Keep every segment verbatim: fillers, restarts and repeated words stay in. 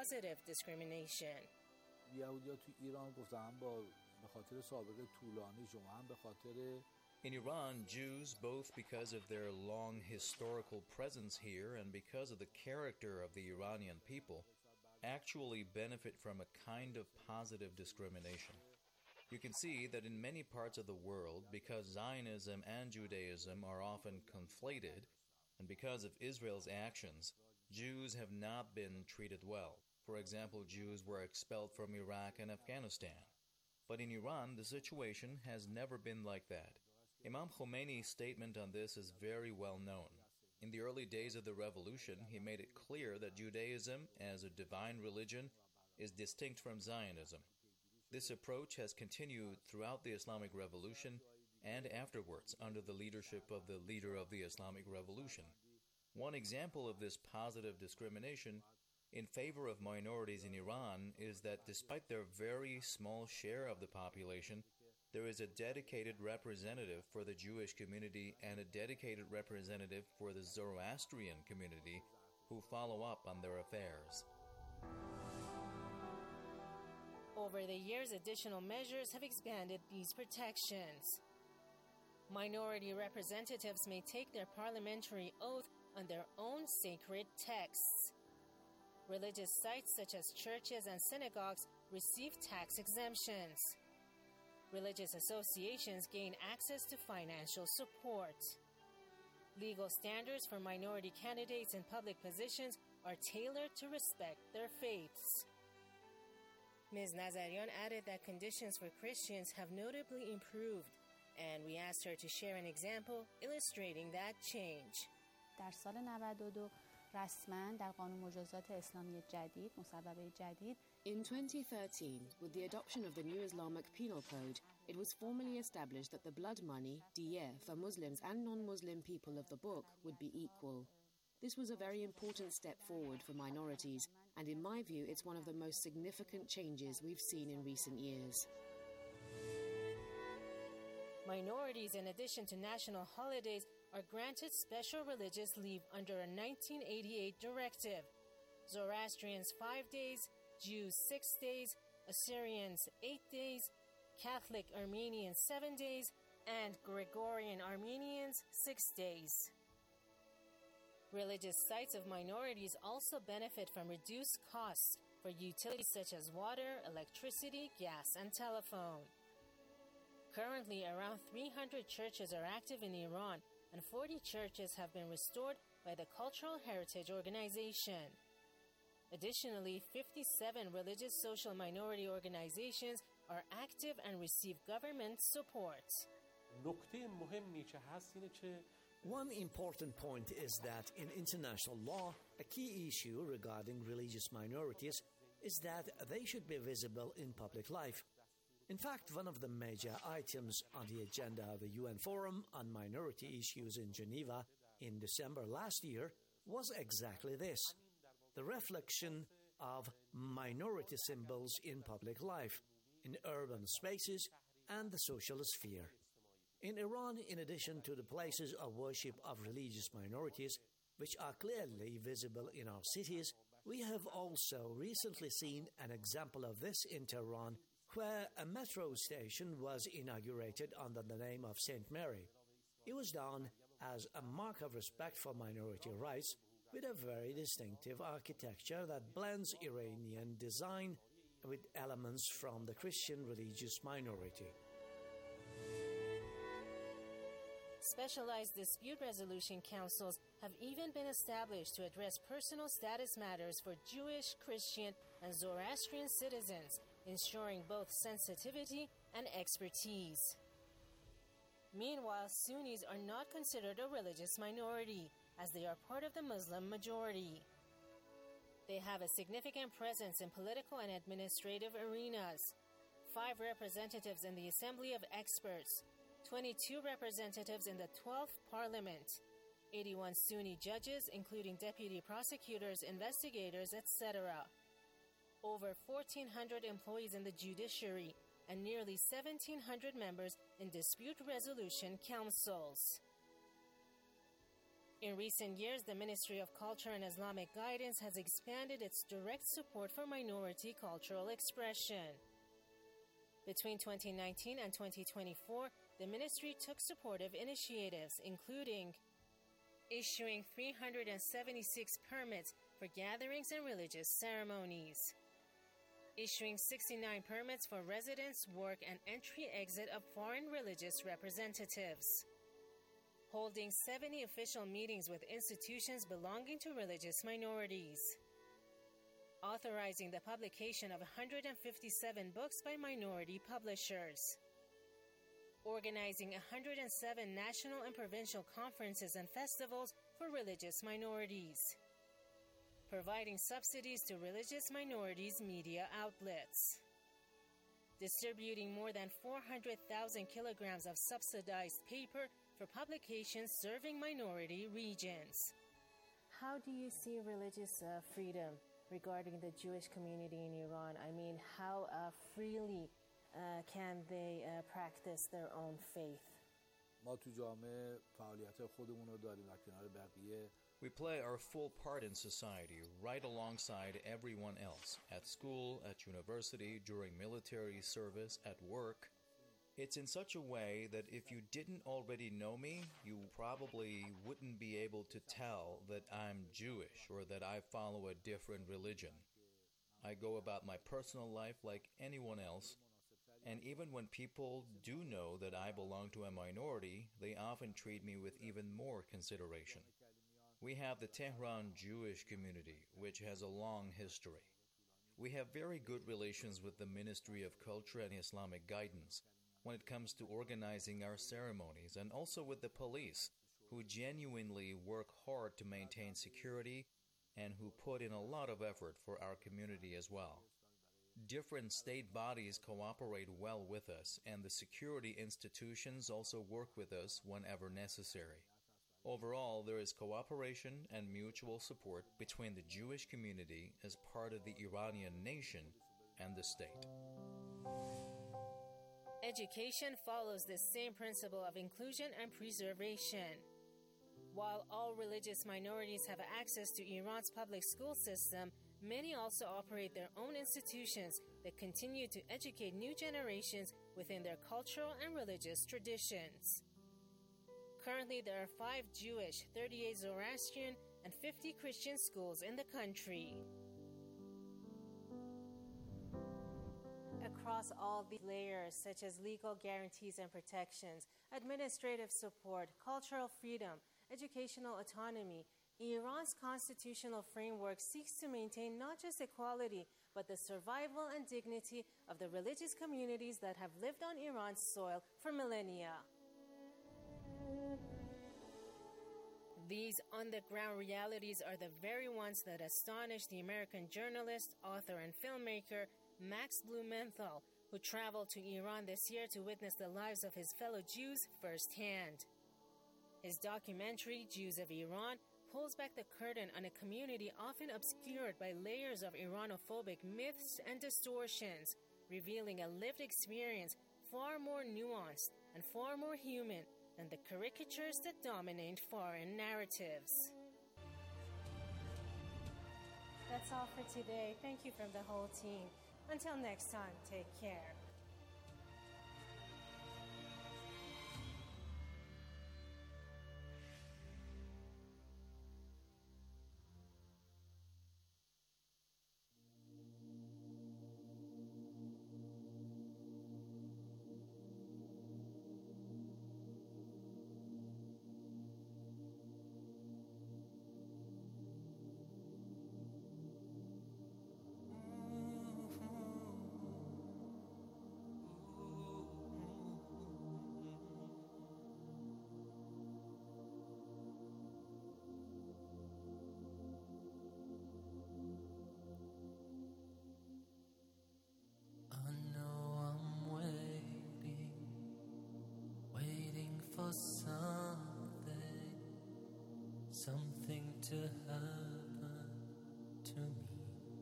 positive discrimination. یهودی‌ها تو ایران گفتن با به خاطر سابقه طولانی شما هم به خاطر In Iran, Jews, both because of their long historical presence here and because of the character of the Iranian people, actually benefit from a kind of positive discrimination. You can see that in many parts of the world, because Zionism and Judaism are often conflated, and because of Israel's actions, Jews have not been treated well. For example, Jews were expelled from Iraq and Afghanistan. But in Iran, the situation has never been like that. Imam Khomeini's statement on this is very well known. In the early days of the revolution, he made it clear that Judaism, as a divine religion, is distinct from Zionism. This approach has continued throughout the Islamic Revolution and afterwards under the leadership of the leader of the Islamic Revolution. One example of this positive discrimination in favor of minorities in Iran is that despite their very small share of the population, there is a dedicated representative for the Jewish community and a dedicated representative for the Zoroastrian community who follow up on their affairs. Over the years, additional measures have expanded these protections. Minority representatives may take their parliamentary oath on their own sacred texts. Religious sites such as churches and synagogues receive tax exemptions. Religious associations gain access to financial support. Legal standards for minority candidates in public positions are tailored to respect their faiths. Miz Nazarian added that conditions for Christians have notably improved, and we asked her to share an example illustrating that change. در سال نود و دو رسما در قانون مجازات اسلامی جدید مصوبه جدید In twenty thirteen, with the adoption of the new Islamic Penal Code, it was formally established that the blood money, diya, for Muslims and non-Muslim people of the book would be equal. This was a very important step forward for minorities, and in my view, it's one of the most significant changes we've seen in recent years. Minorities, in addition to national holidays, are granted special religious leave under a nineteen eighty-eight directive. Zoroastrians five days, Jews six days, Assyrians eight days, Catholic Armenians seven days, and Gregorian Armenians six days. Religious sites of minorities also benefit from reduced costs for utilities such as water, electricity, gas, and telephone. Currently, around three hundred churches are active in Iran, and forty churches have been restored by the Cultural Heritage Organization. Additionally, fifty-seven religious social minority organizations are active and receive government support. One important point is that in international law, a key issue regarding religious minorities is that they should be visible in public life. In fact, one of the major items on the agenda of the U N Forum on Minority Issues in Geneva in December last year was exactly this: the reflection of minority symbols in public life, in urban spaces, and the social sphere. In Iran, in addition to the places of worship of religious minorities, which are clearly visible in our cities, we have also recently seen an example of this in Tehran, where a metro station was inaugurated under the name of Saint Mary. It was done as a mark of respect for minority rights, with a very distinctive architecture that blends Iranian design with elements from the Christian religious minority. Specialized dispute resolution councils have even been established to address personal status matters for Jewish, Christian, and Zoroastrian citizens, ensuring both sensitivity and expertise. Meanwhile, Sunnis are not considered a religious minority, as they are part of the Muslim majority. They have a significant presence in political and administrative arenas. Five representatives in the Assembly of Experts, twenty-two representatives in the twelfth Parliament, eighty-one Sunni judges, including deputy prosecutors, investigators, et cetera. Over fourteen hundred employees in the judiciary, and nearly seventeen hundred members in dispute resolution councils. In recent years, the Ministry of Culture and Islamic Guidance has expanded its direct support for minority cultural expression. Between twenty nineteen and twenty twenty-four, the ministry took supportive initiatives, including issuing three hundred seventy-six permits for gatherings and religious ceremonies, issuing sixty-nine permits for residence, work, and entry-exit of foreign religious representatives, holding seventy official meetings with institutions belonging to religious minorities, authorizing the publication of one hundred fifty-seven books by minority publishers, organizing one hundred seven national and provincial conferences and festivals for religious minorities, providing subsidies to religious minorities' media outlets, distributing more than four hundred thousand kilograms of subsidized paper for publications serving minority regions. How do you see religious uh, freedom regarding the Jewish community in Iran? I mean, how uh, freely uh, can they uh, practice their own faith? ما تو جامعه فعالیت خودمون رو داریم و کنار بقیه We play our full part in society, right alongside everyone else, at school, at university, during military service, at work. It's in such a way that if you didn't already know me, you probably wouldn't be able to tell that I'm Jewish or that I follow a different religion. I go about my personal life like anyone else, and even when people do know that I belong to a minority, they often treat me with even more consideration. We have the Tehran Jewish community, which has a long history. We have very good relations with the Ministry of Culture and Islamic Guidance when it comes to organizing our ceremonies, and also with the police, who genuinely work hard to maintain security and who put in a lot of effort for our community as well. Different state bodies cooperate well with us, and the security institutions also work with us whenever necessary. Overall, there is cooperation and mutual support between the Jewish community as part of the Iranian nation and the state. Education follows the same principle of inclusion and preservation. While all religious minorities have access to Iran's public school system, many also operate their own institutions that continue to educate new generations within their cultural and religious traditions. Currently, there are five Jewish, thirty-eight Zoroastrian, and fifty Christian schools in the country. Across all these layers, such as legal guarantees and protections, administrative support, cultural freedom, educational autonomy, Iran's constitutional framework seeks to maintain not just equality, but the survival and dignity of the religious communities that have lived on Iran's soil for millennia. These on-the-ground realities are the very ones that astonished the American journalist, author, and filmmaker Max Blumenthal, who traveled to Iran this year to witness the lives of his fellow Jews firsthand. His documentary, Jews of Iran, pulls back the curtain on a community often obscured by layers of Iranophobic myths and distortions, revealing a lived experience far more nuanced and far more human than the caricatures that dominate foreign narratives. That's all for today. Thank you from the whole team. Until next time, take care. Something to happen to me.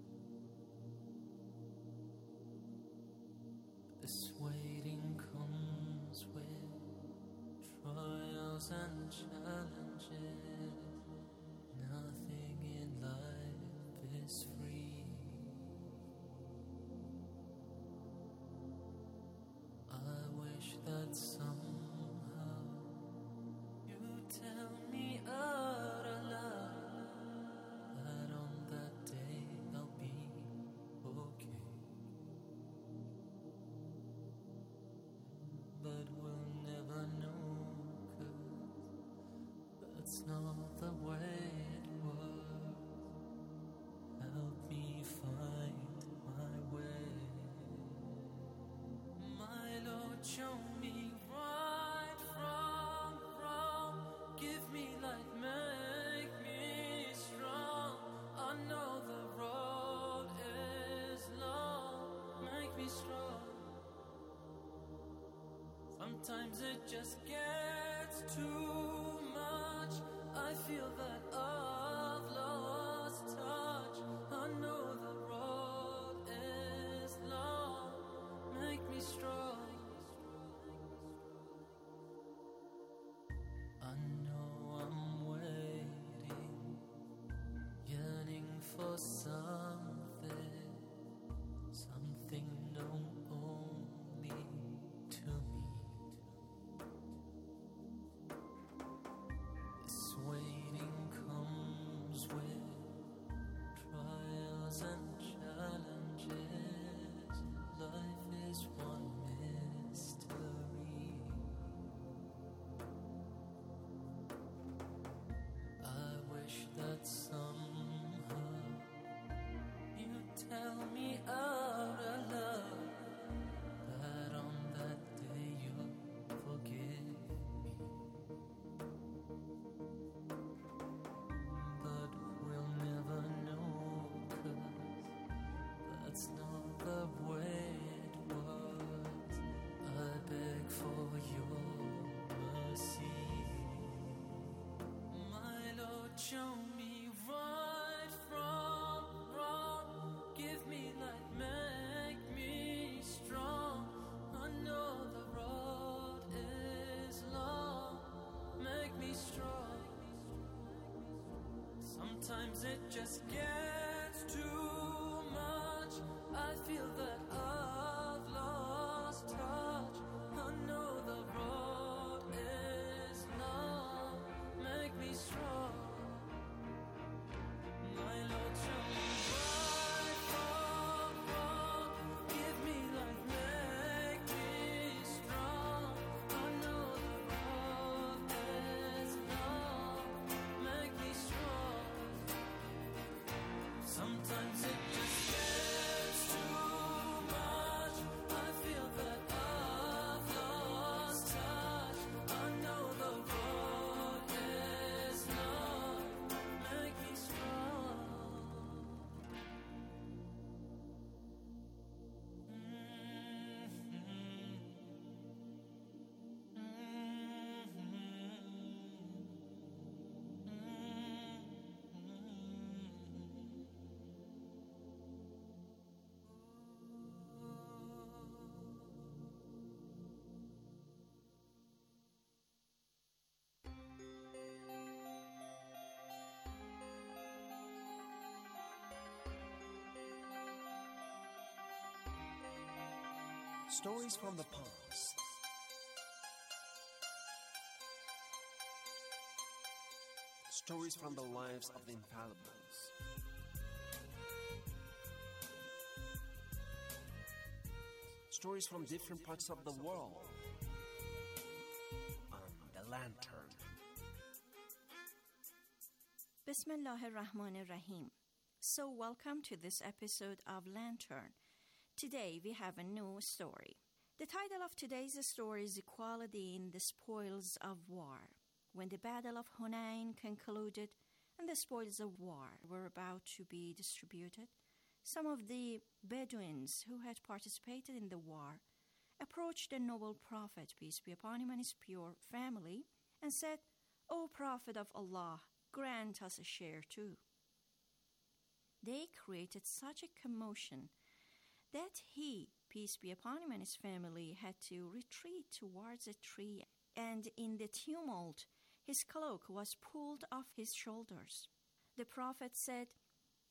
This waiting comes with trials and challenges. is free. I wish that somehow you tell me out aloud that on that day I'll be okay. But we'll never know, 'cause that's not the way it works. Help me find my way. My Lord, show me right from wrong. Give me light, make me strong. I know the road is long. Make me strong. Sometimes it just gets too much. I feel that I've lost touch. I know the road is long. Make me strong. I know I'm waiting, yearning for something, something known only to me. This waiting comes with trials and challenges. Life is one mystery. I wish that somehow you tell me out aloud that on that day you'll forgive me. But we'll never know, 'cause that's not the way it works. I beg for your mercy. My Lord, show me right from wrong. Give me light, make me strong. I know the road is long. Make me strong. Sometimes it just gets too much. I feel that I've lost touch. I know the road is long. Make me strong. My Lord, show me right from wrong. Give me light, make me strong. I know the road is long. Make me strong. Sometimes it just gets too much. I feel that I've lost touch. I know the road is long. Make me strong. Stories from the past. Stories from the lives of the infallibles. Stories from different parts of the world. On The Lantern. Bismillah ar-Rahman ar-Rahim. So welcome to this episode of Lantern. Today we have a new story. The title of today's story is Equality in the Spoils of War. When the Battle of Hunain concluded and the spoils of war were about to be distributed, some of the Bedouins who had participated in the war approached the noble Prophet, peace be upon him, and his pure family, and said, "O Prophet of Allah, grant us a share too." They created such a commotion that he, peace be upon him, and his family had to retreat towards a tree, and in the tumult his cloak was pulled off his shoulders. The Prophet said,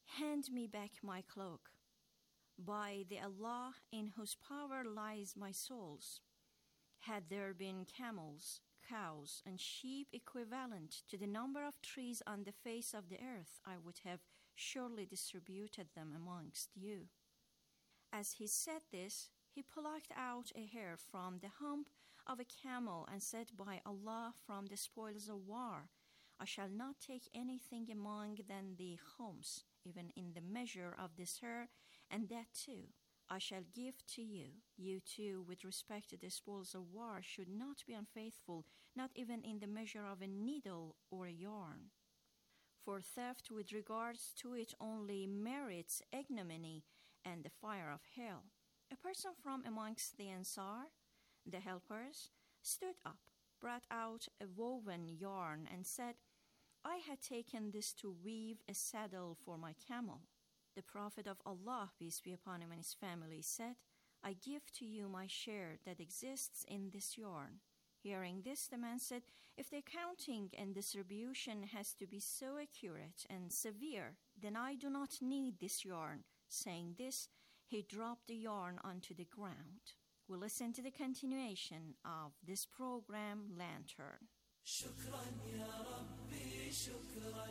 hand me back my cloak. By the Allah in whose power lies my souls, had there been camels, cows, and sheep equivalent to the number of trees on the face of the earth, I would have surely distributed them amongst you. As he said this, he plucked out a hair from the hump of a camel and said, by Allah, from the spoils of war, I shall not take anything among them the khums, even in the measure of this hair, and that too I shall give to you. You too, with respect to the spoils of war, should not be unfaithful, not even in the measure of a needle or a yarn. For theft with regards to it only merits ignominy and the fire of hell. A person from amongst the Ansar, the helpers, stood up, brought out a woven yarn, and said, I had taken this to weave a saddle for my camel. The Prophet of Allah, peace be upon him and his family, said, I give to you my share that exists in this yarn. Hearing this, the man said, if the accounting and distribution has to be so accurate and severe, then I do not need this yarn. Saying this, he dropped the yarn onto the ground. We'll listen to the continuation of this program, Lantern. شكرا يا ربي شكرا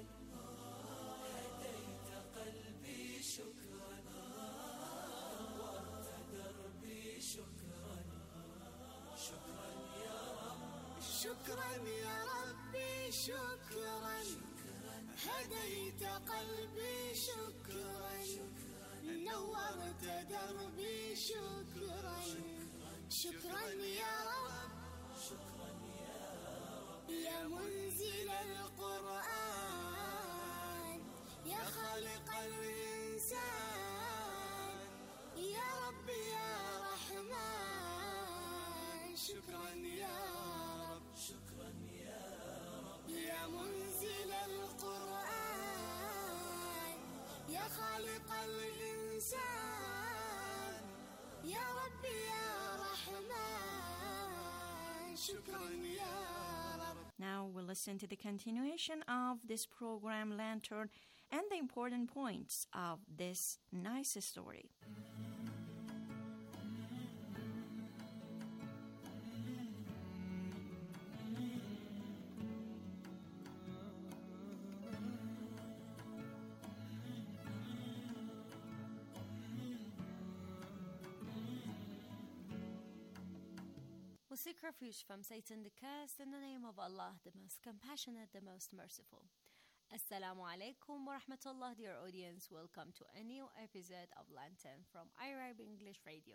هديت قلبي شكرا نورت دربي شكرا شكرا يا رب شكرا يا ربي شكرا هديت قلبي شكرا نورت دربي شكرا شكرا يا رب يا منزل القرآن يا خالق الإنسان يا رب يا رحمن شكرا يا رب شكرا يا رب يا منزل القرآن يا خالق الإنسان يا رب يا رحمن شكرا يا رب. Now we'll listen to the continuation of this program, Lantern, and the important points of this nice story. We seek refuge from Satan the cursed in the name of Allah, the most compassionate, the most merciful. Assalamu alaikum wa rahmatullah, dear audience. Welcome to a new episode of Lantern from Arab English Radio.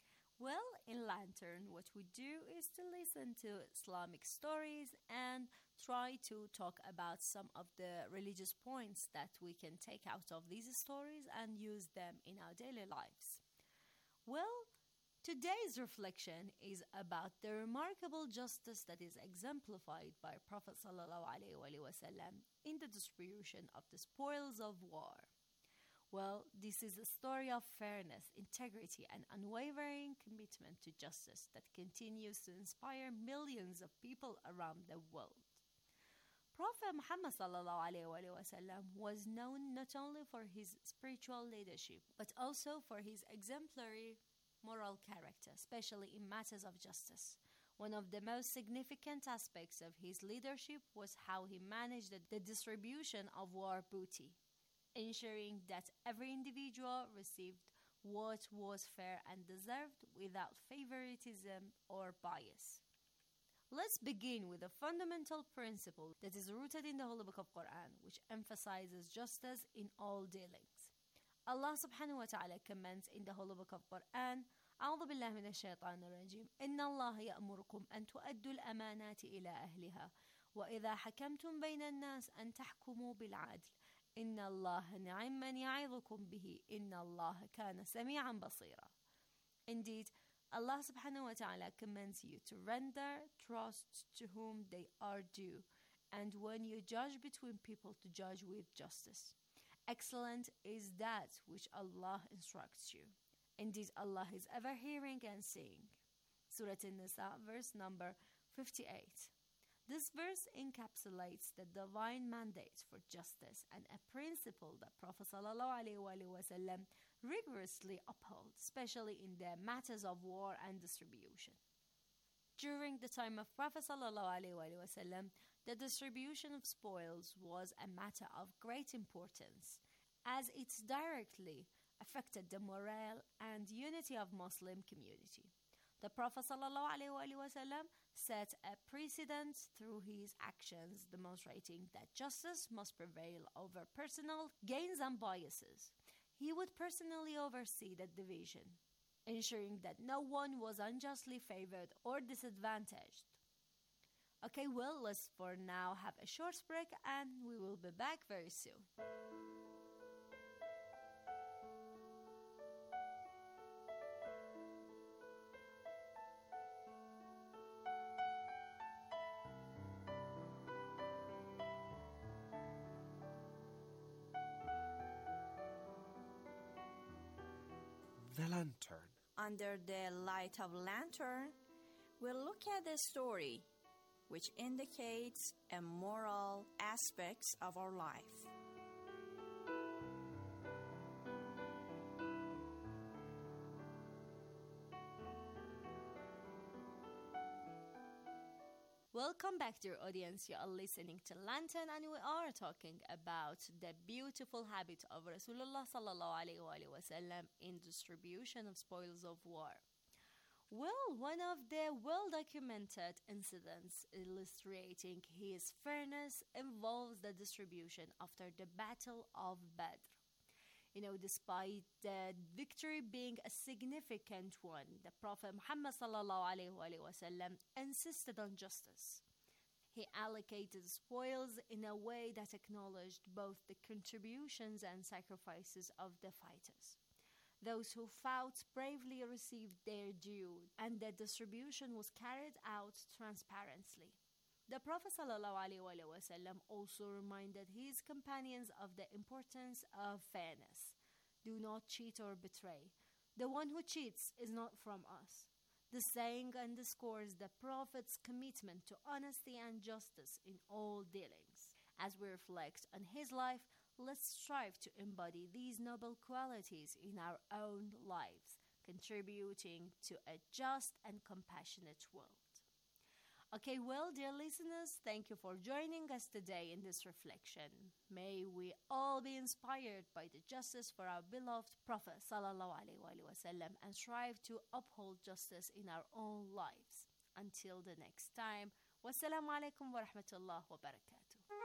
Well, in Lantern, what we do is to listen to Islamic stories and try to talk about some of the religious points that we can take out of these stories and use them in our daily lives. Well, today's reflection is about the remarkable justice that is exemplified by Prophet sallallahu alaihi wasallam in the distribution of the spoils of war. Well, this is a story of fairness, integrity, and unwavering commitment to justice that continues to inspire millions of people around the world. Prophet Muhammad sallallahu alaihi wasallam was known not only for his spiritual leadership, but also for his exemplary moral character, especially in matters of justice. One of the most significant aspects of his leadership was how he managed the, the distribution of war booty, ensuring that every individual received what was fair and deserved without favoritism or bias. Let's begin with a fundamental principle that is rooted in the Holy Book of Quran, which emphasizes justice in all dealings. Allah subhanahu wa ta'ala comments in the Holy Book of Quran, أعوذ بالله من الشيطان الرجيم إن الله يأمركم أن تؤدوا الأمانات إلى أهلها وإذا حكمتم بين الناس أن تحكموا بالعدل إن الله نعم من يعظكم به إن الله كان سميعا بصيرا. Indeed, Allah subhanahu wa ta'ala commands you to render trust to whom they are due, and when you judge between people, to judge with justice. Excellent is that which Allah instructs you. Indeed, Allah is ever hearing and seeing. Surah An-Nisa, verse number fifty-eight. This verse encapsulates the divine mandate for justice and a principle that Prophet ﷺ rigorously upheld, especially in the matters of war and distribution. During the time of Prophet ﷺ, the distribution of spoils was a matter of great importance, as it directly affected the morale and unity of Muslim community. The Prophet ﷺ set a precedent through his actions, demonstrating that justice must prevail over personal gains and biases. He would personally oversee the division, ensuring that no one was unjustly favored or disadvantaged. Okay, well, let's for now have a short break and we will be back very soon. The Lantern. Under the light of lantern, we'll look at the story which indicates a moral aspects of our life. Welcome back, dear audience. You are listening to Lantern, and we are talking about the beautiful habit of Rasulullah sallallahu alaihi wasallam in distribution of spoils of war. Well, one of the well-documented incidents illustrating his fairness involves the distribution after the Battle of Badr. You know, despite the victory being a significant one, the Prophet Muhammad sallallahu alaihi wasallam insisted on justice. He allocated spoils in a way that acknowledged both the contributions and sacrifices of the fighters. Those who fought bravely received their due, and the distribution was carried out transparently. The Prophet ﷺ also reminded his companions of the importance of fairness. Do not cheat or betray. The one who cheats is not from us. The saying underscores the Prophet's commitment to honesty and justice in all dealings. As we reflect on his life, let's strive to embody these noble qualities in our own lives, contributing to a just and compassionate world. Okay, well, dear listeners, thank you for joining us today in this reflection. May we all be inspired by the justice for our beloved Prophet sallallahu alaihi wasallam and strive to uphold justice in our own lives. Until the next time, wassalamu alaikum wa rahmatullah wa barakatuh.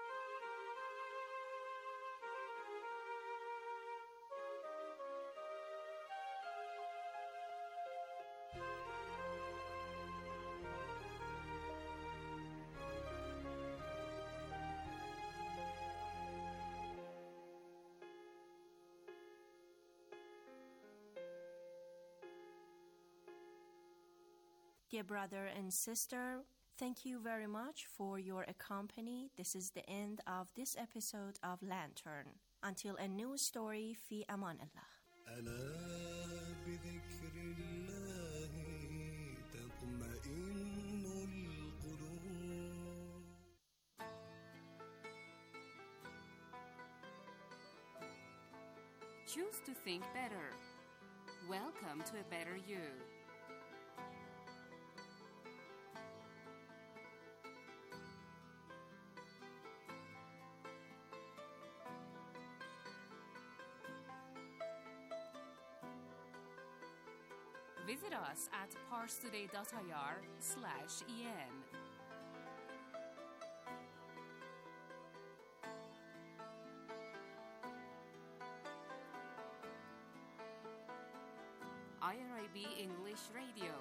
Dear brother and sister, thank you very much for your accompany. This is the end of this episode of Lantern. Until a new story, fi aman Allah. Choose to think better. Welcome to a better you. Visit us at parstoday.ir slash en. I R I B English Radio.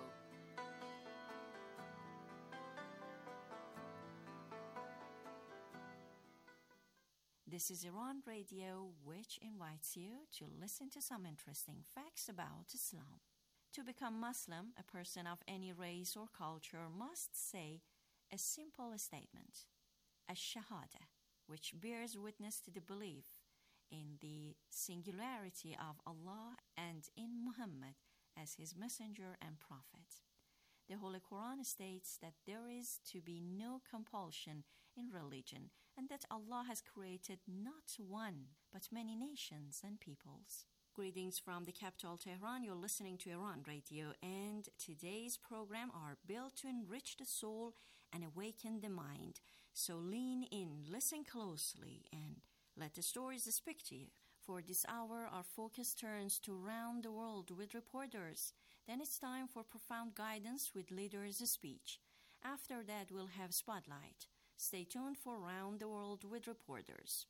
This is Iran Radio, which invites you to listen to some interesting facts about Islam. To become Muslim, a person of any race or culture must say a simple statement, ash-shahada, which bears witness to the belief in the singularity of Allah and in Muhammad as his messenger and prophet. The Holy Quran states that there is to be no compulsion in religion and that Allah has created not one, but many nations and peoples. Greetings from the capital Tehran. You're listening to Iran Radio, and today's program are built to enrich the soul and awaken the mind. So lean in, listen closely, and let the stories speak to you. For this hour, our focus turns to Round the World with reporters. Then it's time for Profound Guidance with Leaders' Speech. After that, we'll have Spotlight. Stay tuned for Round the World with reporters.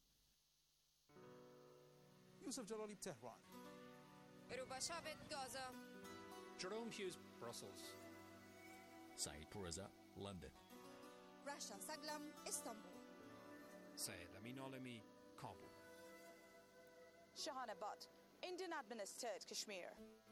Yusuf Jalali, Tehran. Rubashavet, Gaza. Jerome Hughes, Brussels. Saeed Pourreza, London. Rasha Saglam, Istanbul. Syed Amin Alemi, Kabul. Shahanabad, Indian-administered Kashmir.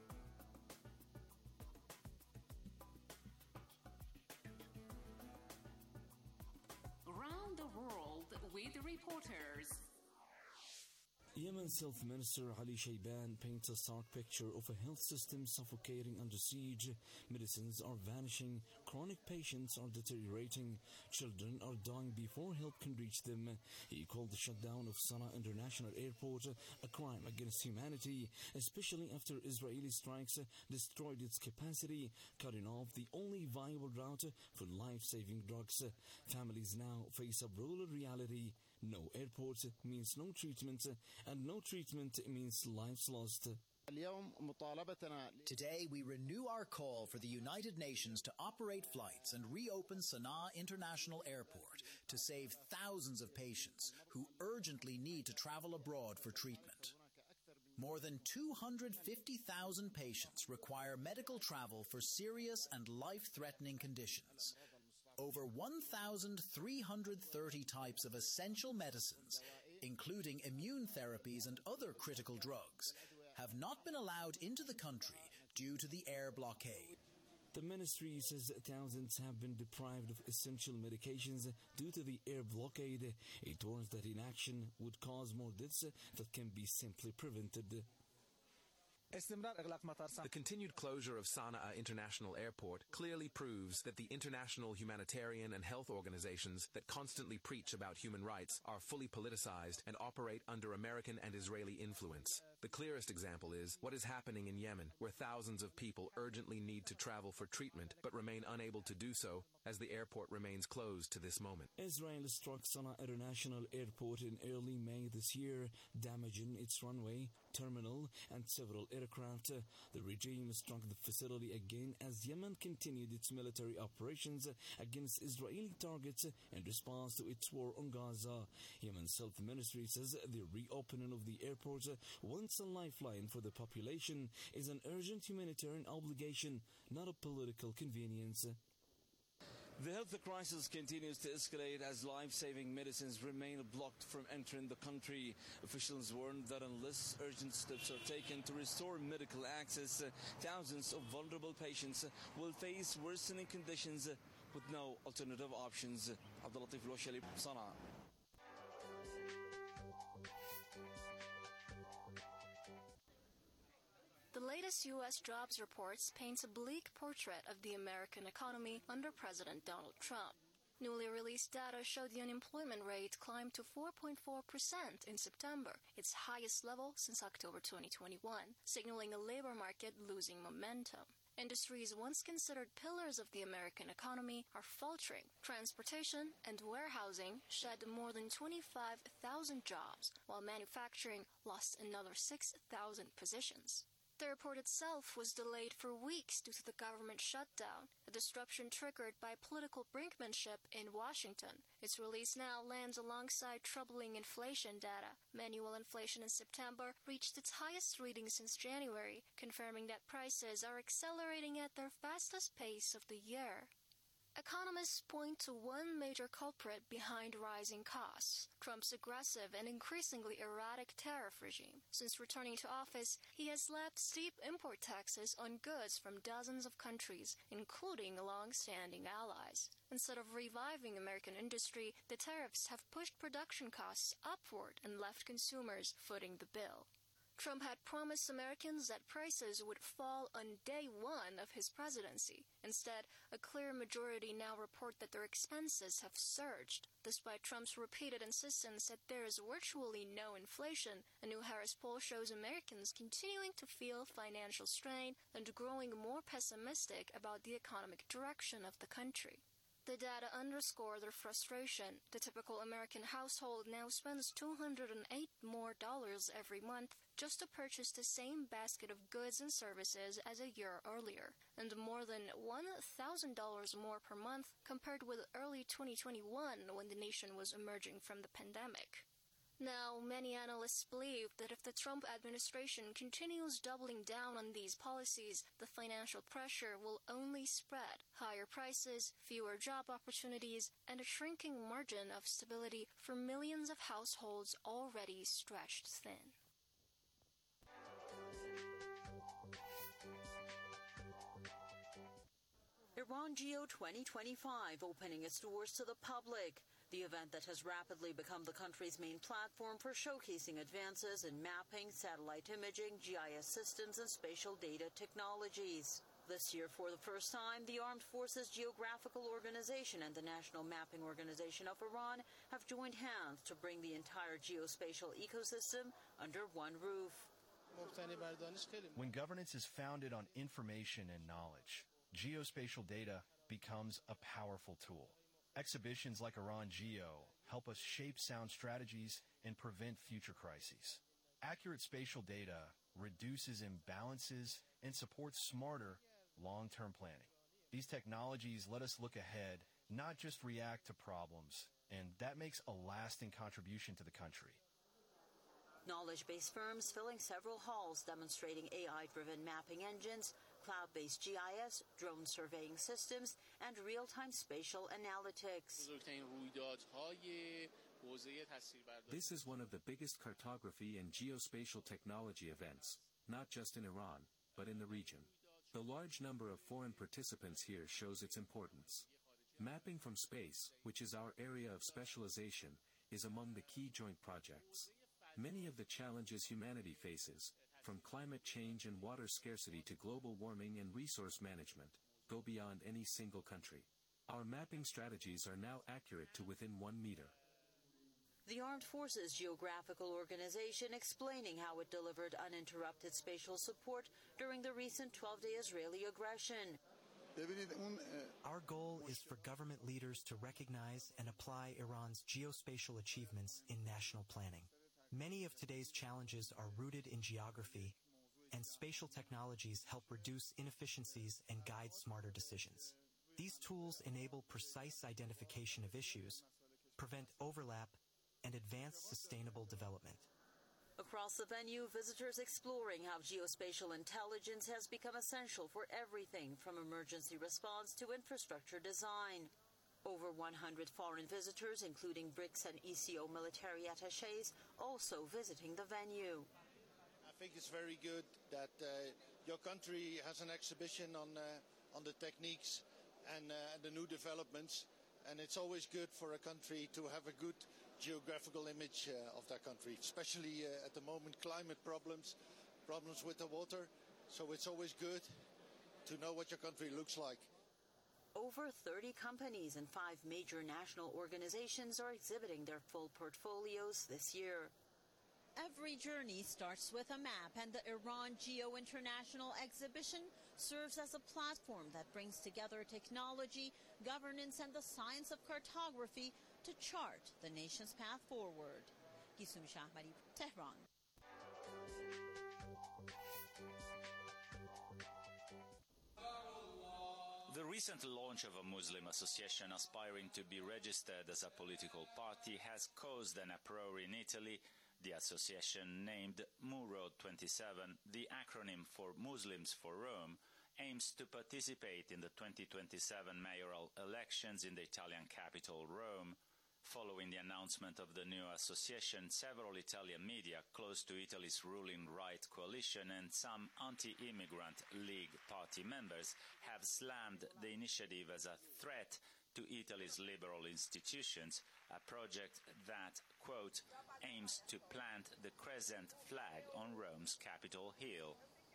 Around the world with reporters. Yemen's Health Minister Ali Shayban paints a stark picture of a health system suffocating under siege. Medicines are vanishing, chronic patients are deteriorating, children are dying before help can reach them. He called the shutdown of Sana'a International Airport a crime against humanity, especially after Israeli strikes destroyed its capacity, cutting off the only viable route for life-saving drugs. Families now face a brutal reality. No airport means no treatment, and no treatment means lives lost. Today, we renew our call for the United Nations to operate flights and reopen Sana'a International Airport to save thousands of patients who urgently need to travel abroad for treatment. More than two hundred fifty thousand patients require medical travel for serious and life-threatening conditions. Over one thousand three hundred thirty types of essential medicines, including immune therapies and other critical drugs, have not been allowed into the country due to the air blockade. The ministry says thousands have been deprived of essential medications due to the air blockade. It warns that inaction would cause more deaths that can be simply prevented. The continued closure of Sana'a International Airport clearly proves that the international humanitarian and health organizations that constantly preach about human rights are fully politicized and operate under American and Israeli influence. The clearest example is what is happening in Yemen, where thousands of people urgently need to travel for treatment but remain unable to do so as the airport remains closed to this moment. Israel struck Sana'a International Airport in early May this year, damaging its runway, terminal, and several aircraft. The regime struck the facility again as Yemen continued its military operations against Israeli targets in response to its war on Gaza. Yemen's health ministry says the reopening of the airport, once a lifeline for the population, is an urgent humanitarian obligation, not a political convenience. The health crisis continues to escalate as life-saving medicines remain blocked from entering the country. Officials warn that unless urgent steps are taken to restore medical access, thousands of vulnerable patients will face worsening conditions with no alternative options. Abdulatif Loshali, Sana'a. The latest U S jobs reports paints a bleak portrait of the American economy under President Donald Trump. Newly released data showed the unemployment rate climbed to four point four percent in September, its highest level since October twenty twenty-one, signaling a labor market losing momentum. Industries once considered pillars of the American economy are faltering. Transportation and warehousing shed more than twenty-five thousand jobs, while manufacturing lost another six thousand positions. The report itself was delayed for weeks due to the government shutdown, a disruption triggered by political brinkmanship in Washington. Its release now lands alongside troubling inflation data. Manual inflation in September reached its highest reading since January, confirming that prices are accelerating at their fastest pace of the year. Economists point to one major culprit behind rising costs: Trump's aggressive and increasingly erratic tariff regime. Since returning to office, he has slapped steep import taxes on goods from dozens of countries, including long-standing allies. Instead of reviving American industry, the tariffs have pushed production costs upward and left consumers footing the bill. Trump had promised Americans that prices would fall on day one of his presidency. Instead, a clear majority now report that their expenses have surged. Despite Trump's repeated insistence that there is virtually no inflation, a new Harris poll shows Americans continuing to feel financial strain and growing more pessimistic about the economic direction of the country. The data underscore their frustration. The typical American household now spends two hundred eight more dollars every month just to purchase the same basket of goods and services as a year earlier, and more than one thousand dollars more per month compared with early twenty twenty-one when the nation was emerging from the pandemic. Now, many analysts believe that if the Trump administration continues doubling down on these policies, the financial pressure will only spread. Higher prices, fewer job opportunities, and a shrinking margin of stability for millions of households already stretched thin. Iran Geo twenty twenty-five opening its doors to the public. The event that has rapidly become the country's main platform for showcasing advances in mapping, satellite imaging, G I S systems, and spatial data technologies. This year, for the first time, the Armed Forces Geographical Organization and the National Mapping Organization of Iran have joined hands to bring the entire geospatial ecosystem under one roof. When governance is founded on information and knowledge, geospatial data becomes a powerful tool. Exhibitions like Iran Geo help us shape sound strategies and prevent future crises. Accurate spatial data reduces imbalances and supports smarter, long-term planning. These technologies let us look ahead, not just react to problems, and that makes a lasting contribution to the country. Knowledge-based firms filling several halls demonstrating A I-driven mapping engines, cloud-based G I S, drone surveying systems, and real-time spatial analytics. This is one of the biggest cartography and geospatial technology events, not just in Iran, but in the region. The large number of foreign participants here shows its importance. Mapping from space, which is our area of specialization, is among the key joint projects. Many of the challenges humanity faces, from climate change and water scarcity to global warming and resource management, go beyond any single country. Our mapping strategies are now accurate to within one meter. The Armed Forces Geographical Organization explaining how it delivered uninterrupted spatial support during the recent twelve-day Israeli aggression. Our goal is for government leaders to recognize and apply Iran's geospatial achievements in national planning. Many of today's challenges are rooted in geography, and spatial technologies help reduce inefficiencies and guide smarter decisions. These tools enable precise identification of issues, prevent overlap, and advance sustainable development. Across the venue, visitors exploring how geospatial intelligence has become essential for everything from emergency response to infrastructure design. Over one hundred foreign visitors, including BRICS and E C O military attachés, also visiting the venue. I think it's very good that uh, your country has an exhibition on uh, on the techniques and uh, the new developments, and it's always good for a country to have a good geographical image uh, of that country, especially uh, at the moment climate problems, problems with the water. So it's always good to know what your country looks like. Over thirty companies and five major national organizations are exhibiting their full portfolios this year. Every journey starts with a map, and the Iran Geo International Exhibition serves as a platform that brings together technology, governance, and the science of cartography to chart the nation's path forward. Gisum Shahmari, Tehran. The recent launch of a Muslim association aspiring to be registered as a political party has caused an uproar in Italy. The association, named MURO twenty-seven, the acronym for Muslims for Rome, aims to participate in the twenty twenty-seven mayoral elections in the Italian capital, Rome. Following the announcement of the new association, several Italian media close to Italy's ruling right coalition and some anti-immigrant League party members have slammed the initiative as a threat to Italy's liberal institutions, a project that, quote, aims to plant the crescent flag on Rome's Capitol Hill.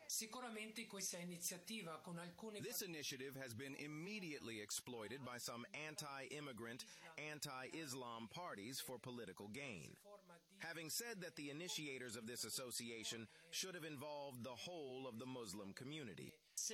This initiative has been immediately exploited by some anti-immigrant, anti-Islam parties for political gain. Having said that the initiators of this association should have involved the whole of the Muslim community.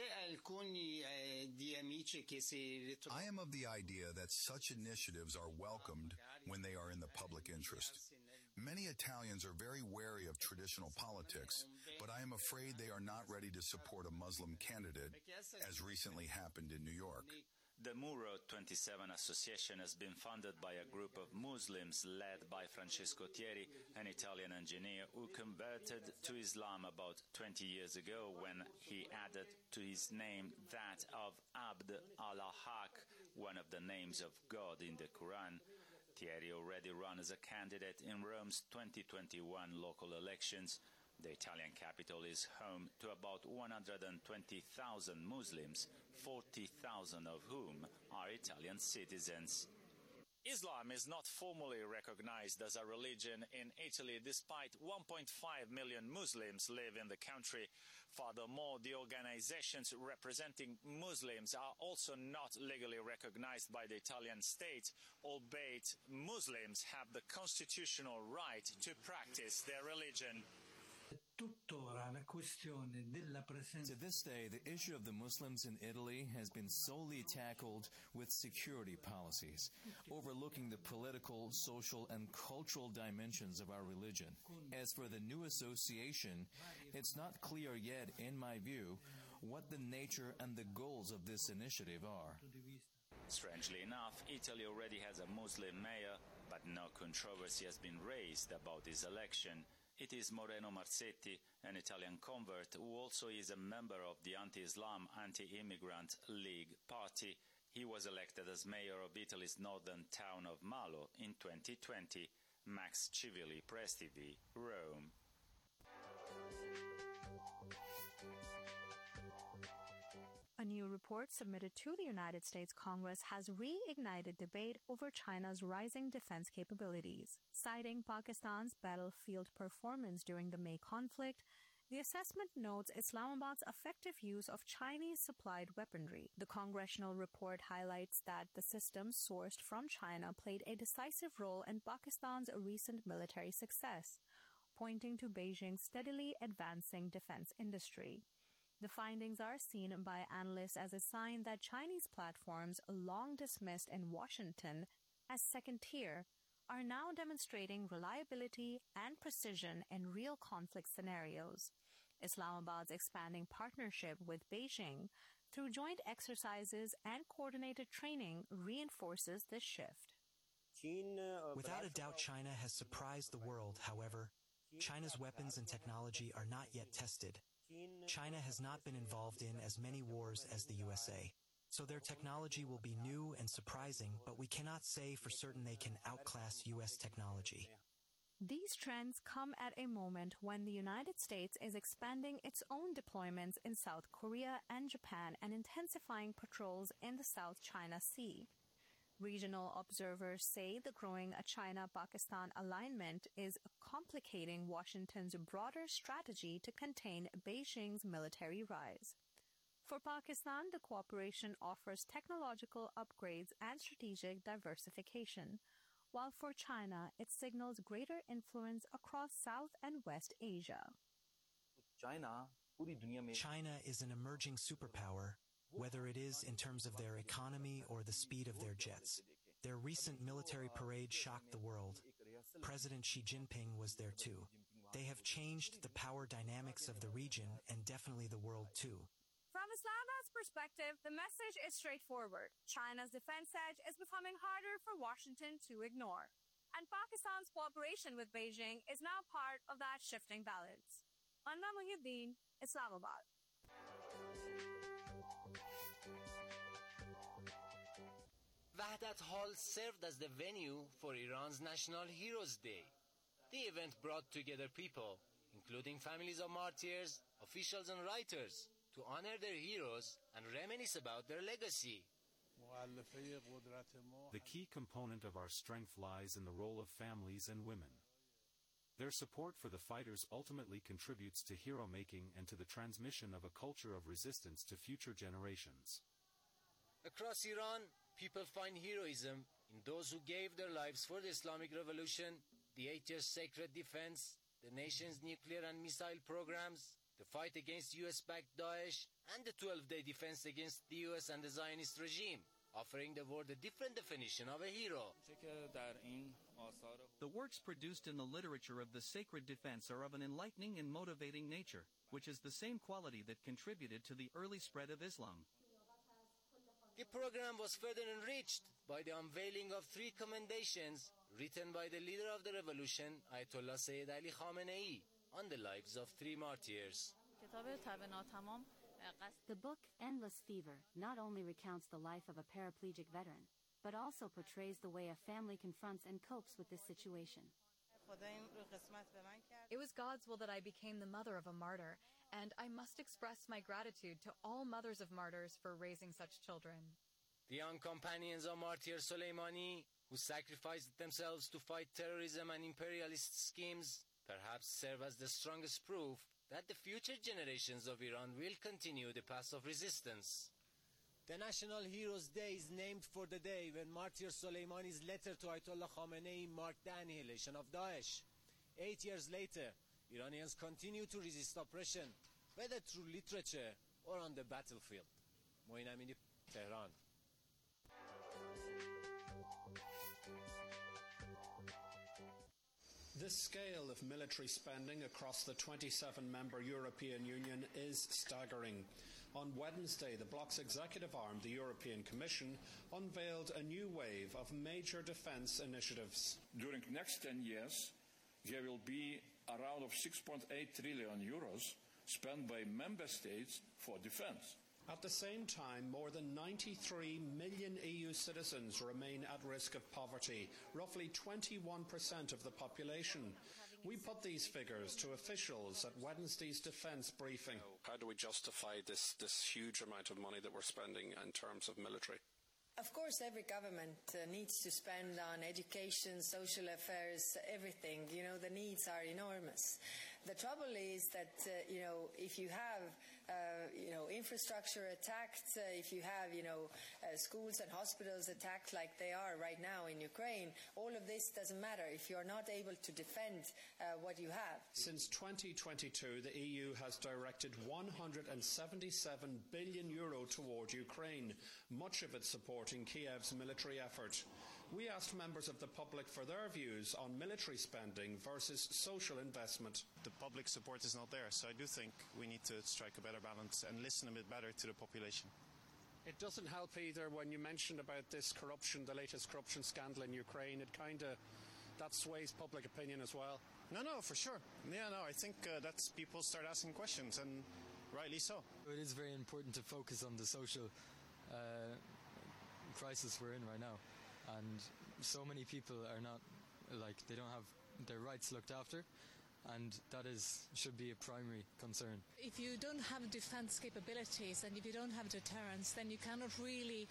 I am of the idea that such initiatives are welcomed when they are in the public interest. Many Italians are very wary of traditional politics, but I am afraid they are not ready to support a Muslim candidate, as recently happened in New York. The Muro twenty-seven Association has been funded by a group of Muslims led by Francesco Thieri, an Italian engineer who converted to Islam about twenty years ago when he added to his name that of Abd al-Haq, one of the names of God in the Quran. Thieri already ran as a candidate in Rome's twenty twenty-one local elections. The Italian capital is home to about one hundred twenty thousand Muslims, forty thousand of whom are Italian citizens. Islam is not formally recognized as a religion in Italy, despite one point five million Muslims live in the country. Furthermore, the organizations representing Muslims are also not legally recognized by the Italian state, albeit Muslims have the constitutional right to practice their religion. To this day, the issue of the Muslims in Italy has been solely tackled with security policies, overlooking the political, social, and cultural dimensions of our religion. As for the new association, it's not clear yet, in my view, what the nature and the goals of this initiative are. Strangely enough, Italy already has a Muslim mayor, but no controversy has been raised about his election. It is Moreno Marzetti, an Italian convert who also is a member of the anti-Islam, anti-immigrant League party. He was elected as mayor of Italy's northern town of Malo in twenty twenty. Max Civilli, Press T V, Rome. A new report submitted to the United States Congress has reignited debate over China's rising defense capabilities. Citing Pakistan's battlefield performance during the May conflict, the assessment notes Islamabad's effective use of Chinese-supplied weaponry. The congressional report highlights that the systems sourced from China played a decisive role in Pakistan's recent military success, pointing to Beijing's steadily advancing defense industry. The findings are seen by analysts as a sign that Chinese platforms, long dismissed in Washington as second-tier, are now demonstrating reliability and precision in real conflict scenarios. Islamabad's expanding partnership with Beijing through joint exercises and coordinated training reinforces this shift. Without a doubt, China has surprised the world. However, China's weapons and technology are not yet tested. China has not been involved in as many wars as the U S A. So their technology will be new and surprising, but we cannot say for certain they can outclass U S technology. These trends come at a moment when the United States is expanding its own deployments in South Korea and Japan and intensifying patrols in the South China Sea. Regional observers say the growing China-Pakistan alignment is complicating Washington's broader strategy to contain Beijing's military rise. For Pakistan, the cooperation offers technological upgrades and strategic diversification, while for China, it signals greater influence across South and West Asia. China is an emerging superpower, whether it is in terms of their economy or the speed of their jets. Their recent military parade shocked the world. President Xi Jinping was there too. They have changed the power dynamics of the region and definitely the world too. From Islamabad's perspective, the message is straightforward. China's defense edge is becoming harder for Washington to ignore. And Pakistan's cooperation with Beijing is now part of that shifting balance. Anna Muhyiddin, Islamabad. Wahdat Hall served as the venue for Iran's National Heroes Day. The event brought together people, including families of martyrs, officials and writers, to honor their heroes and reminisce about their legacy. The key component of our strength lies in the role of families and women. Their support for the fighters ultimately contributes to hero-making and to the transmission of a culture of resistance to future generations. Across Iran, people find heroism in those who gave their lives for the Islamic Revolution, the eight years sacred defense, the nation's nuclear and missile programs, the fight against U S-backed Daesh, and the twelve-day defense against the U S and the Zionist regime, offering the world a different definition of a hero. The works produced in the literature of the sacred defense are of an enlightening and motivating nature, which is the same quality that contributed to the early spread of Islam. The program was further enriched by the unveiling of three commendations written by the leader of the revolution, Ayatollah Sayyid Ali Khamenei, on the lives of three martyrs. The book, Endless Fever, not only recounts the life of a paraplegic veteran, but also portrays the way a family confronts and copes with this situation. It was God's will that I became the mother of a martyr, and I must express my gratitude to all mothers of martyrs for raising such children. The young companions of martyr Soleimani, who sacrificed themselves to fight terrorism and imperialist schemes, perhaps serve as the strongest proof that the future generations of Iran will continue the path of resistance. The National Heroes Day is named for the day when martyr Soleimani's letter to Ayatollah Khamenei marked the annihilation of Daesh. Eight years later, Iranians continue to resist oppression, whether through literature or on the battlefield. Moin Amini, Tehran. The scale of military spending across the twenty-seven member European Union is staggering. On Wednesday, the bloc's executive arm, the European Commission, unveiled a new wave of major defence initiatives. During the next ten years, there will be around six point eight trillion euros spent by member states for defence. At the same time, more than ninety-three million E U citizens remain at risk of poverty, roughly twenty-one percent of the population. We put these figures to officials at Wednesday's defence briefing. How do we justify this, this huge amount of money that we're spending in terms of military? Of course, every government uh, needs to spend on education, social affairs, everything. You know, the needs are enormous. The trouble is that, uh, you know, if you have, uh, you know, infrastructure attacked, uh, if you have, you know, uh, schools and hospitals attacked like they are right now in Ukraine, all of this doesn't matter if you're not able to defend uh, what you have. Since twenty twenty-two, the E U has directed one hundred seventy-seven billion euro toward Ukraine, much of it supporting Kiev's military effort. We asked members of the public for their views on military spending versus social investment. The public support is not there, so I do think we need to strike a better balance and listen a bit better to the population. It doesn't help either when you mentioned about this corruption, the latest corruption scandal in Ukraine. It kind of, that sways public opinion as well. No, no, for sure. Yeah, no, I think uh, that's people start asking questions, and rightly so. It is very important to focus on the social uh, crisis we're in right now. And so many people are not, like, they don't have their rights looked after, and that is should be a primary concern. If you don't have defense capabilities and if you don't have deterrence, then you cannot really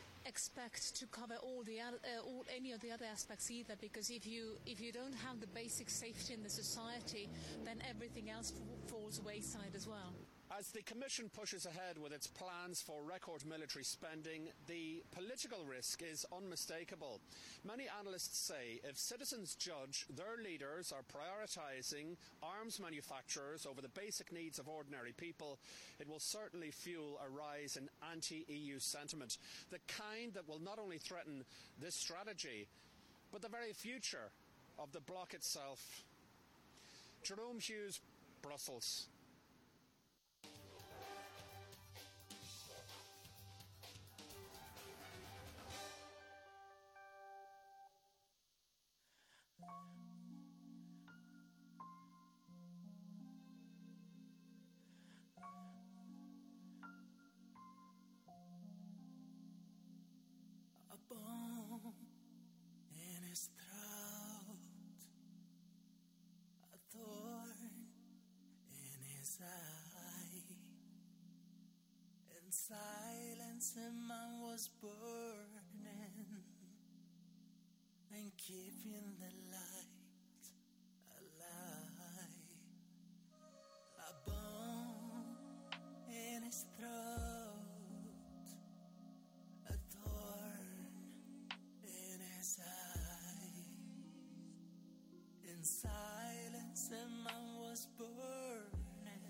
expect to cover all the uh, all, any of the other aspects either, because if you if you don't have the basic safety in the society, then everything else f- falls wayside as well. As the Commission pushes ahead with its plans for record military spending, the political risk is unmistakable. Many analysts say if citizens judge their leaders are prioritising arms manufacturers over the basic needs of ordinary people, it will certainly fuel a rise in anti-E U sentiment, the kind that will not only threaten this strategy, but the very future of the bloc itself. Jerome Hughes, Brussels. Silence silence and mine was burning and keeping the light alive. A bone in his throat, a thorn in his eye. In silence and mine was burning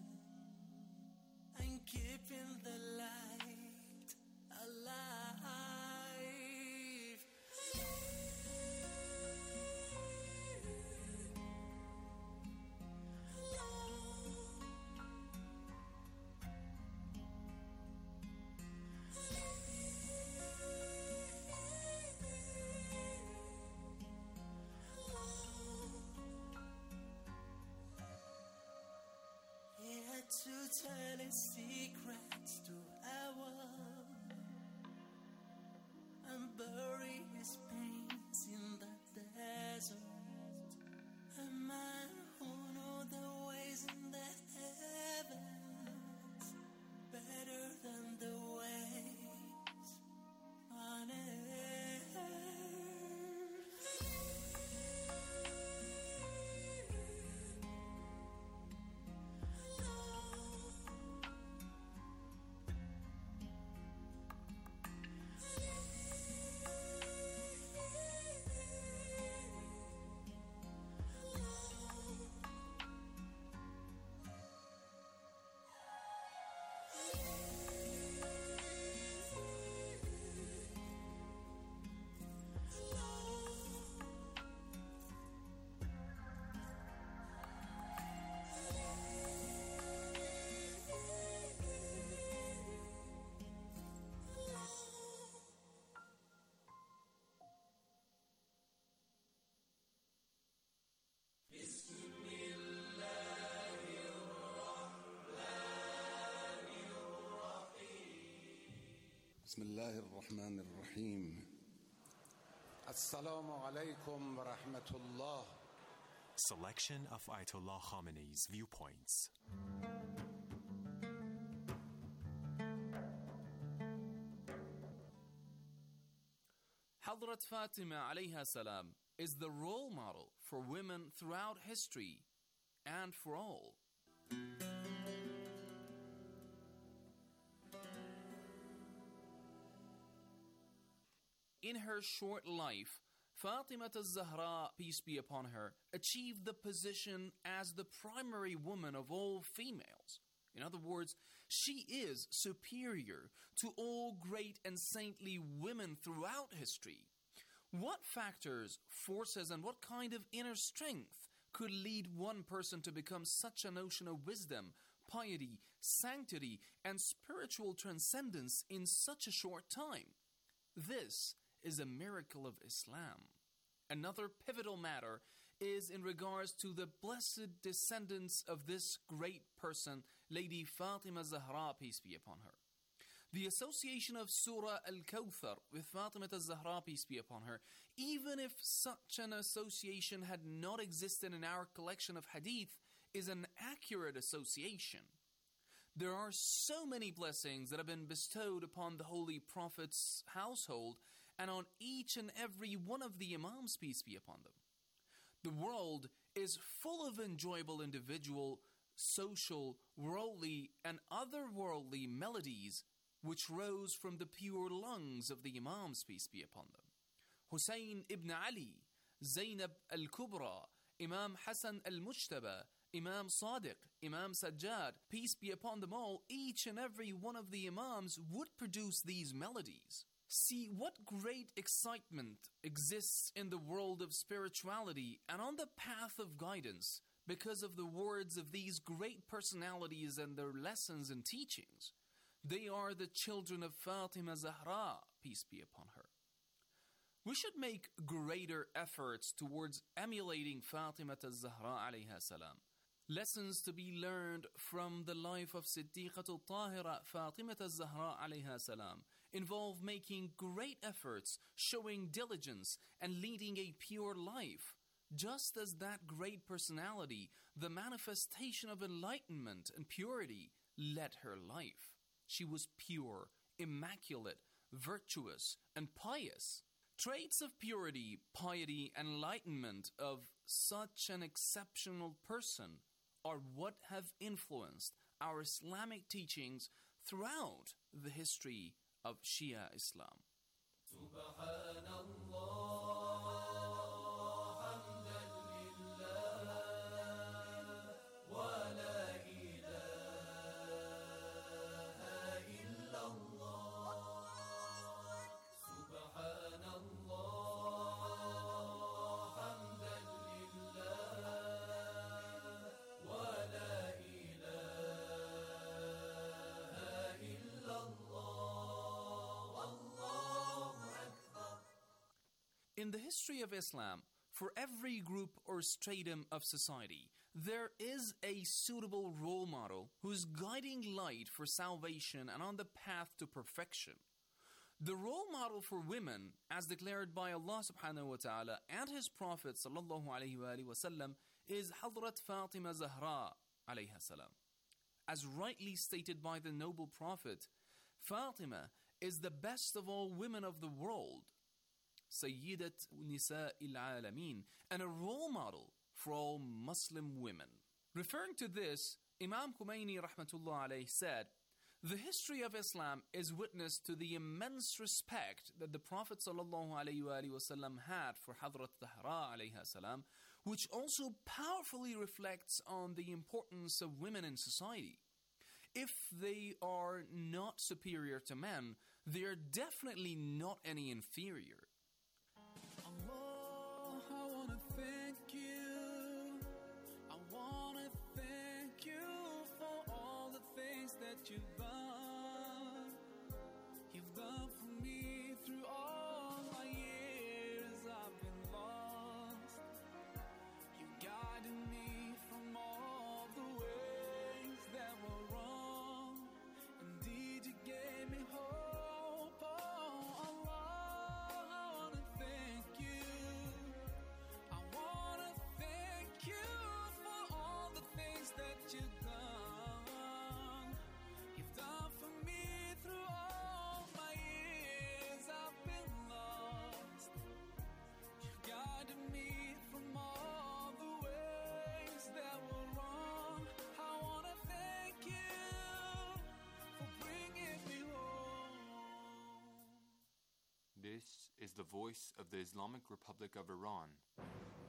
and keeping the light alive. He had to tell his secrets to Ella and bury his pains in the desert. A man who knew the ways in the heavens better than the ways on earth. بسم الله الرحمن الرحيم. السلام عليكم ورحمة الله. Selection of Ayatollah Khamenei's viewpoints. Hazrat Fatima alayha salam is the role model for women throughout history and for all. In her short life, Fatima al-Zahra, peace be upon her, achieved the position as the primary woman of all females. In other words, she is superior to all great and saintly women throughout history. What factors, forces, and what kind of inner strength could lead one person to become such an ocean of wisdom, piety, sanctity, and spiritual transcendence in such a short time? This is a miracle of Islam. Another pivotal matter is in regards to the blessed descendants of this great person, Lady Fatima Zahra, peace be upon her. The association of Surah Al-Kawthar with Fatima Zahra, peace be upon her, even if such an association had not existed in our collection of hadith, is an accurate association. There are so many blessings that have been bestowed upon the Holy Prophet's household and on each and every one of the Imams, peace be upon them. The world is full of enjoyable individual, social, worldly, and otherworldly melodies which rose from the pure lungs of the Imams, peace be upon them. Hussein ibn Ali, Zainab al-Kubra, Imam Hassan al-Mujtaba, Imam Sadiq, Imam Sajjad, peace be upon them all, each and every one of the Imams would produce these melodies. See what great excitement exists in the world of spirituality and on the path of guidance because of the words of these great personalities and their lessons and teachings. They are the children of Fatima Zahra, peace be upon her. We should make greater efforts towards emulating Fatima Zahra alayha salam. Lessons to be learned from the life of Siddiqatul Tahira Fatima Zahra alayha salam involve making great efforts, showing diligence, and leading a pure life, just as that great personality, the manifestation of enlightenment and purity, led her life. She was pure immaculate, virtuous, and pious. Traits of purity, piety, and enlightenment of such an exceptional person are what have influenced our Islamic teachings throughout the history of Shia Islam. In the history of Islam, for every group or stratum of society, there is a suitable role model who is guiding light for salvation and on the path to perfection. The role model for women, as declared by Allah subhanahu wa ta'ala and His Prophet sallallahu alayhi wa sallam, is Hazrat Fatima Zahra alayha salam. As rightly stated by the noble Prophet, Fatima is the best of all women of the world, Sayyidat Nisa il-Alameen, and a role model for all Muslim women. Referring to this, Imam Khomeini rahmatullah alayhi said, "The history of Islam is witness to the immense respect that the Prophet sallallahu alayhi wa sallam had for Hazrat Zahra alayha salam, which also powerfully reflects on the importance of women in society. If they are not superior to men, they are definitely not any inferior." Allah, I wanna thank you. I wanna thank you for all the things that you've done. You've done for me through all my years I've been lost. You guided me from all the ways that were wrong. Indeed, you gave me hope. Oh, Allah, I wanna thank you. I wanna thank you for all the things that you've done. You've done for me through all my years I've been lost. You guided me from all the ways that were wrong. I wanna thank you for bringing me home. This is the voice of the Islamic Republic of Iran,